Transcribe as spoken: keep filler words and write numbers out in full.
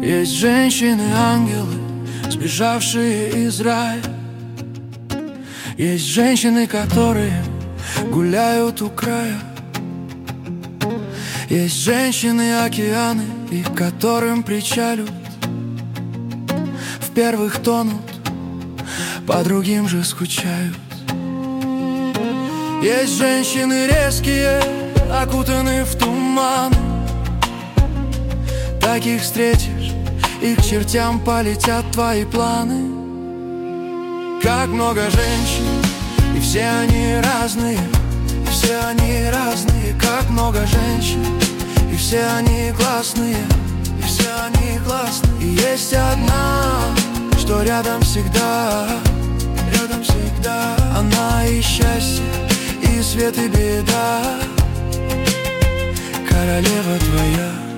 Есть женщины-ангелы, сбежавшие из рая. Есть женщины, которые гуляют у края. Есть женщины-океаны, и к которым причалют. В первых тонут, по другим же скучают. Есть женщины резкие, окутаны в туман. Таких встретишь, и к чертям полетят твои планы. Как много женщин, и все они разные, и все они разные. Как много женщин, и все они классные, и все они классные. И есть одна, что рядом всегда, рядом всегда. Она и счастье, и свет, и беда, королева твоя.